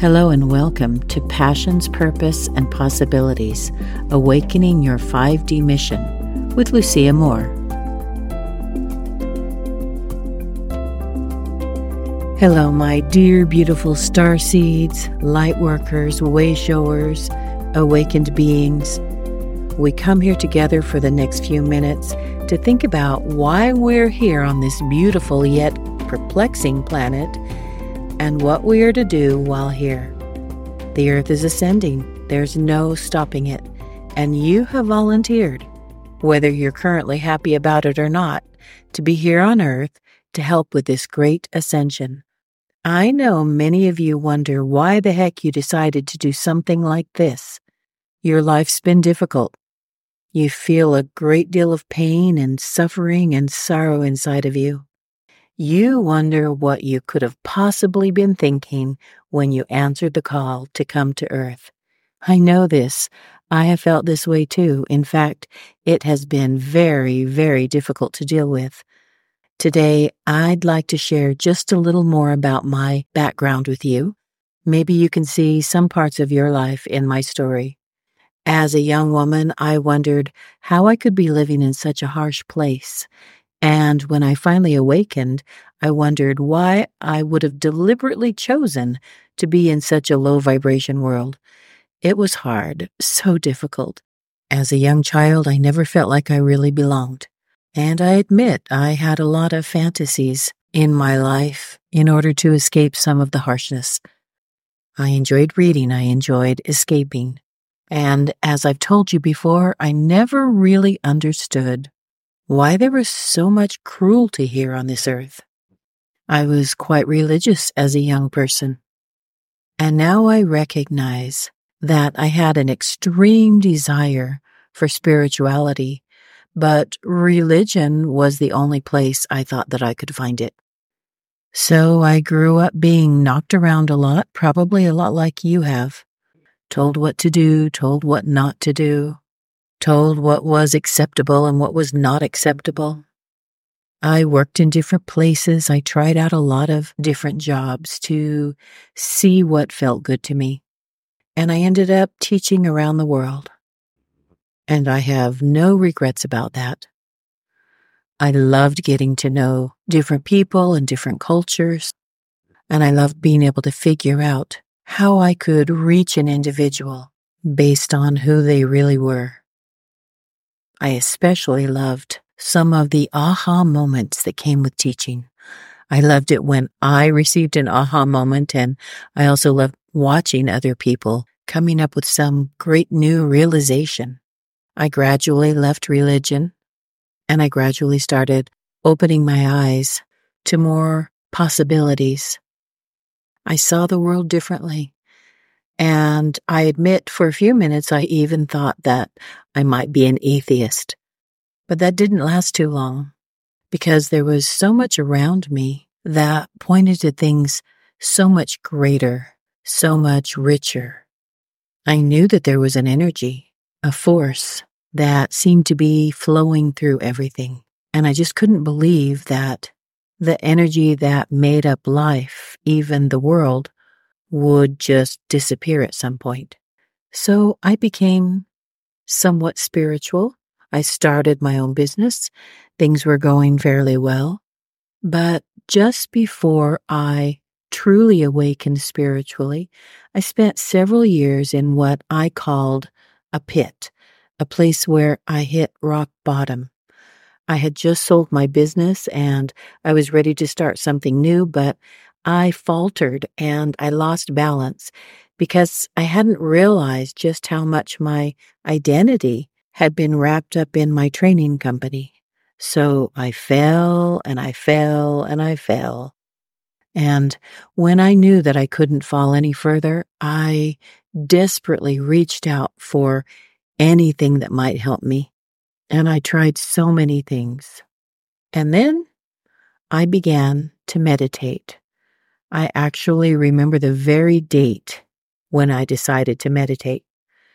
Hello and welcome to Passions, Purpose, and Possibilities, Awakening Your 5D Mission with Lucia Moore. Hello, my dear, beautiful star seeds, light workers, way showers, awakened beings. We come here together for the next few minutes to think about why we're here on this beautiful yet perplexing planet and what we are to do while here. The earth is ascending. There's no stopping it. And you have volunteered, whether you're currently happy about it or not, to be here on earth to help with this great ascension. I know many of you wonder why the heck you decided to do something like this. Your life's been difficult. You feel a great deal of pain and suffering and sorrow inside of you. You wonder what you could have possibly been thinking when you answered the call to come to Earth. I know this. I have felt this way too. In fact, it has been very, very difficult to deal with. Today, I'd like to share just a little more about my background with you. Maybe you can see some parts of your life in my story. As a young woman, I wondered how I could be living in such a harsh place. And when I finally awakened, I wondered why I would have deliberately chosen to be in such a low vibration world. It was hard, so difficult. As a young child, I never felt like I really belonged. And I admit I had a lot of fantasies in my life in order to escape some of the harshness. I enjoyed reading, I enjoyed escaping. And as I've told you before, I never really understood why there was so much cruelty here on this earth. I was quite religious as a young person, and now I recognize that I had an extreme desire for spirituality, but religion was the only place I thought that I could find it. So I grew up being knocked around a lot, probably a lot like you have, told what to do, told what not to do, told what was acceptable and what was not acceptable. I worked in different places. I tried out a lot of different jobs to see what felt good to me. And I ended up teaching around the world. And I have no regrets about that. I loved getting to know different people and different cultures. And I loved being able to figure out how I could reach an individual based on who they really were. I especially loved some of the aha moments that came with teaching. I loved it when I received an aha moment, and I also loved watching other people coming up with some great new realization. I gradually left religion, and I gradually started opening my eyes to more possibilities. I saw the world differently. And I admit for a few minutes I even thought that I might be an atheist. But that didn't last too long because there was so much around me that pointed to things so much greater, so much richer. I knew that there was an energy, a force that seemed to be flowing through everything. And I just couldn't believe that the energy that made up life, even the world, would just disappear at some point. So I became somewhat spiritual. I started my own business. Things were going fairly well. But just before I truly awakened spiritually, I spent several years in what I called a pit, a place where I hit rock bottom. I had just sold my business and I was ready to start something new, but I faltered and I lost balance because I hadn't realized just how much my identity had been wrapped up in my training company. So I fell and I fell and I fell. And when I knew that I couldn't fall any further, I desperately reached out for anything that might help me. And I tried so many things. And then I began to meditate. I actually remember the very date when I decided to meditate.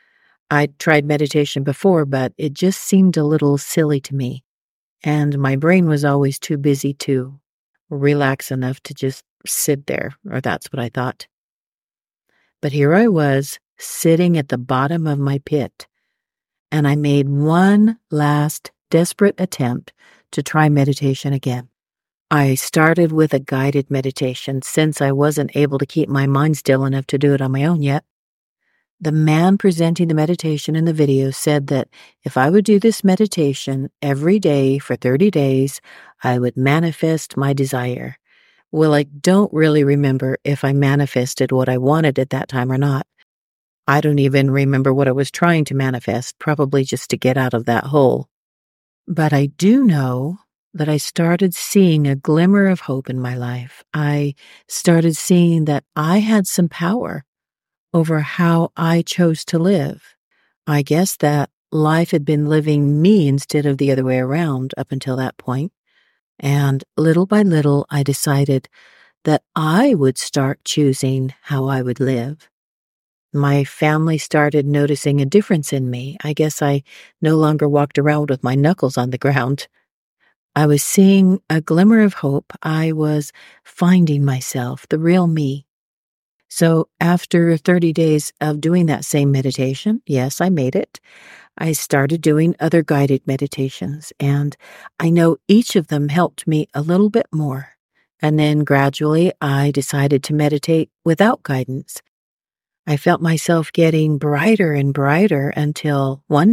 I'd tried meditation before, but it just seemed a little silly to me. And my brain was always too busy to relax enough to just sit there, or that's what I thought. But here I was, sitting at the bottom of my pit, and I made one last desperate attempt to try meditation again. I started with a guided meditation since I wasn't able to keep my mind still enough to do it on my own yet. The man presenting the meditation in the video said that if I would do this meditation every day for 30 days, I would manifest my desire. Well, I don't really remember if I manifested what I wanted at that time or not. I don't even remember what I was trying to manifest, probably just to get out of that hole. But I do know that I started seeing a glimmer of hope in my life. I started seeing that I had some power over how I chose to live. I guess that life had been living me instead of the other way around up until that point. And little by little, I decided that I would start choosing how I would live. My family started noticing a difference in me. I guess I no longer walked around with my knuckles on the ground. I was seeing a glimmer of hope. I was finding myself, the real me. So after 30 days of doing that same meditation, yes, I made it. I started doing other guided meditations, and I know each of them helped me a little bit more. And then gradually I decided to meditate without guidance. I felt myself getting brighter and brighter until one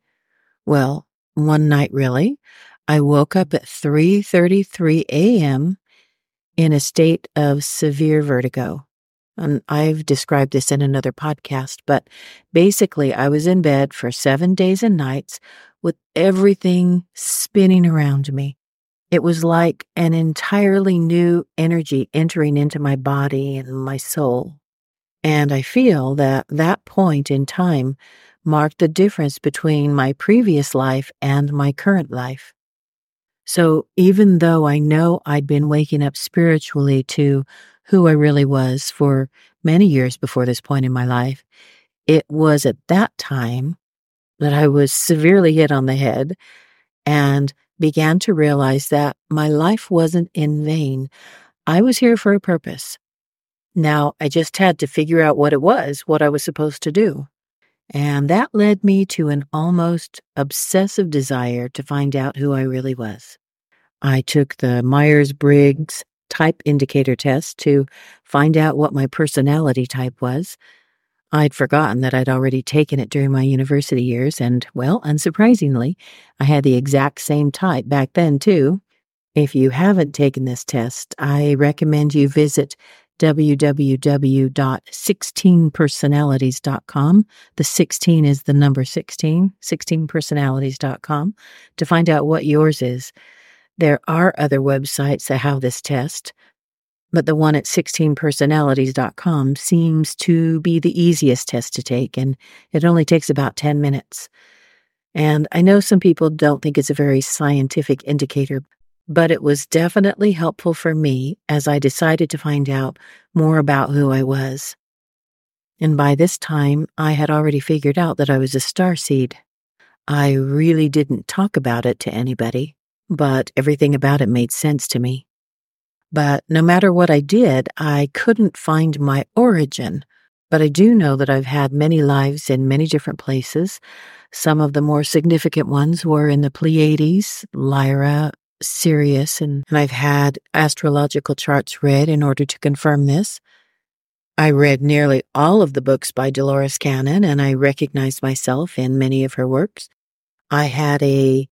night really, I woke up at 3:33 a.m. in a state of severe vertigo. And I've described this in another podcast, but basically I was in bed for 7 days and nights with everything spinning around me. It was like an entirely new energy entering into my body and my soul. And I feel that that point in time marked the difference between my previous life and my current life. So even though I know I'd been waking up spiritually to who I really was for many years before this point in my life, it was at that time that I was severely hit on the head and began to realize that my life wasn't in vain. I was here for a purpose. Now, I just had to figure out what it was, what I was supposed to do. And that led me to an almost obsessive desire to find out who I really was. I took the Myers-Briggs type indicator test to find out what my personality type was. I'd forgotten that I'd already taken it during my university years, and, well, unsurprisingly, I had the exact same type back then, too. If you haven't taken this test, I recommend you visit www.16personalities.com. The 16 is the number 16, 16personalities.com, to find out what yours is. There are other websites that have this test, but the one at 16personalities.com seems to be the easiest test to take, and it only takes about 10 minutes. And I know some people don't think it's a very scientific indicator, but it was definitely helpful for me as I decided to find out more about who I was. And by this time, I had already figured out that I was a starseed. I really didn't talk about it to anybody, but everything about it made sense to me. But no matter what I did, I couldn't find my origin. But I do know that I've had many lives in many different places. Some of the more significant ones were in the Pleiades, Lyra, Sirius, and I've had astrological charts read in order to confirm this. I read nearly all of the books by Dolores Cannon, and I recognized myself in many of her works. I had a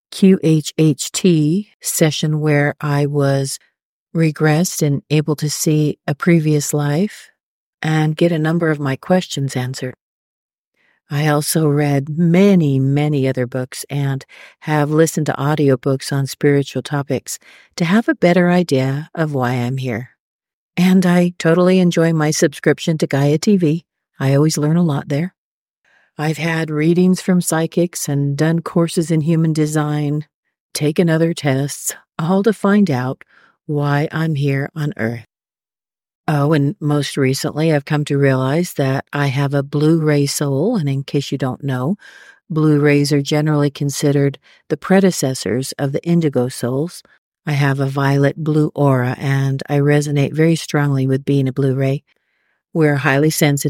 QHHT session where I was regressed and able to see a previous life and get a number of my questions answered. I also read many, many other books and have listened to audiobooks on spiritual topics to have a better idea of why I'm here. And I totally enjoy my subscription to Gaia TV. I always learn a lot there. I've had readings from psychics and done courses in human design, taken other tests, all to find out why I'm here on Earth. Oh, and most recently, I've come to realize that I have a blue-ray soul, and in case you don't know, blue-rays are generally considered the predecessors of the indigo souls. I have a violet-blue aura, and I resonate very strongly with being a blue-ray. We're highly sensitive,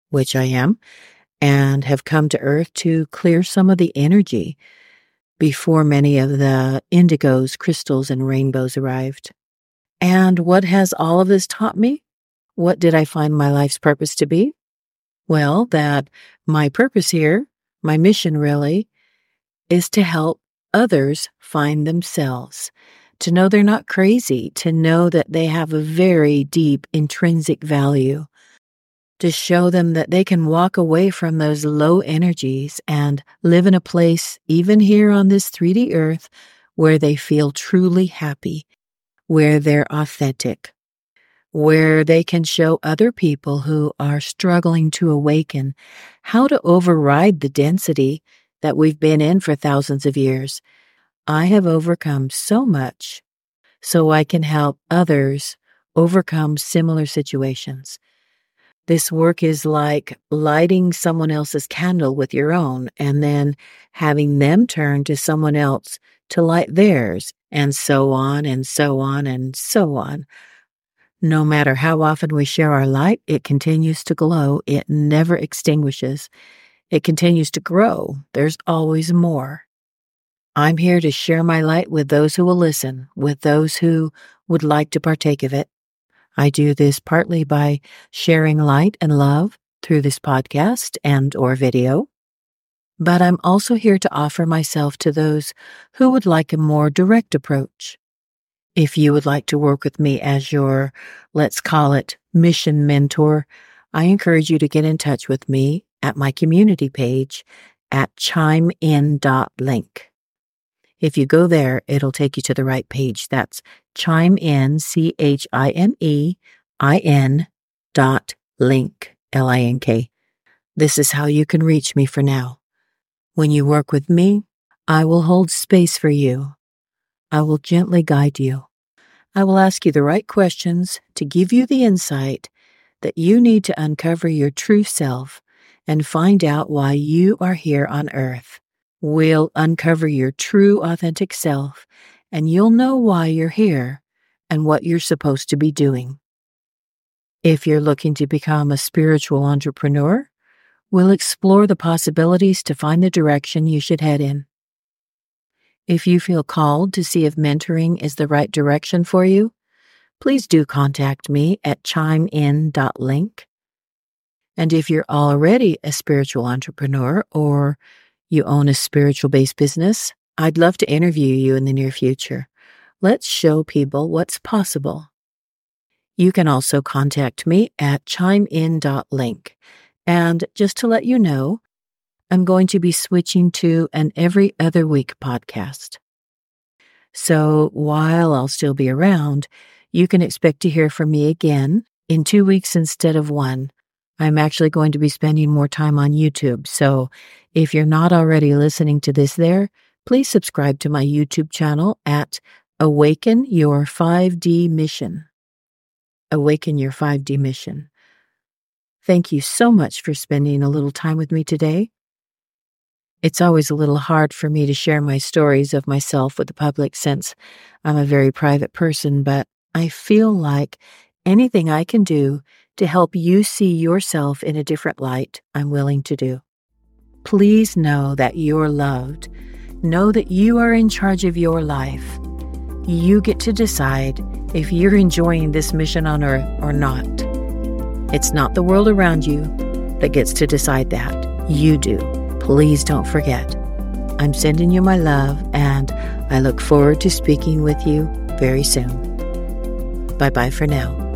which I am, and have come to Earth to clear some of the energy before many of the indigos, crystals, and rainbows arrived. And what has all of this taught me? What did I find my life's purpose to be? Well, that my purpose here, my mission really, is to help others find themselves, to know they're not crazy, to know that they have a very deep intrinsic value, to show them that they can walk away from those low energies and live in a place, even here on this 3D Earth, where they feel truly happy, where they're authentic, where they can show other people who are struggling to awaken how to override the density that we've been in for thousands of years. I have overcome so much so I can help others overcome similar situations. This work is like lighting someone else's candle with your own and then having them turn to someone else to light theirs, and so on and so on and so on. No matter how often we share our light, it continues to glow. It never extinguishes. It continues to grow. There's always more. I'm here to share my light with those who will listen, with those who would like to partake of it. I do this partly by sharing light and love through this podcast and or video, but I'm also here to offer myself to those who would like a more direct approach. If you would like to work with me as your, let's call it, mission mentor, I encourage you to get in touch with me at my community page at chimein.link. If you go there, it'll take you to the right page. That's chimein, CHIMEIN.link, LINK. This is how you can reach me for now. When you work with me, I will hold space for you. I will gently guide you. I will ask you the right questions to give you the insight that you need to uncover your true self and find out why you are here on Earth. We'll uncover your true, authentic self, and you'll know why you're here and what you're supposed to be doing. If you're looking to become a spiritual entrepreneur, we'll explore the possibilities to find the direction you should head in. If you feel called to see if mentoring is the right direction for you, please do contact me at chimein.link. And if you're already a spiritual entrepreneur or you own a spiritual-based business, I'd love to interview you in the near future. Let's show people what's possible. You can also contact me at chimein.link. And just to let you know, I'm going to be switching to an every other week podcast. So while I'll still be around, you can expect to hear from me again in 2 weeks instead of 1. I'm actually going to be spending more time on YouTube, so if you're not already listening to this there, please subscribe to my YouTube channel at Awaken Your 5D Mission. Awaken Your 5D Mission. Thank you so much for spending a little time with me today. It's always a little hard for me to share my stories of myself with the public since I'm a very private person, but I feel like anything I can do to help you see yourself in a different light, I'm willing to do. Please know that you're loved. Know that you are in charge of your life. You get to decide if you're enjoying this mission on Earth or not. It's not the world around you that gets to decide that. You do. Please don't forget. I'm sending you my love, and I look forward to speaking with you very soon. Bye-bye for now.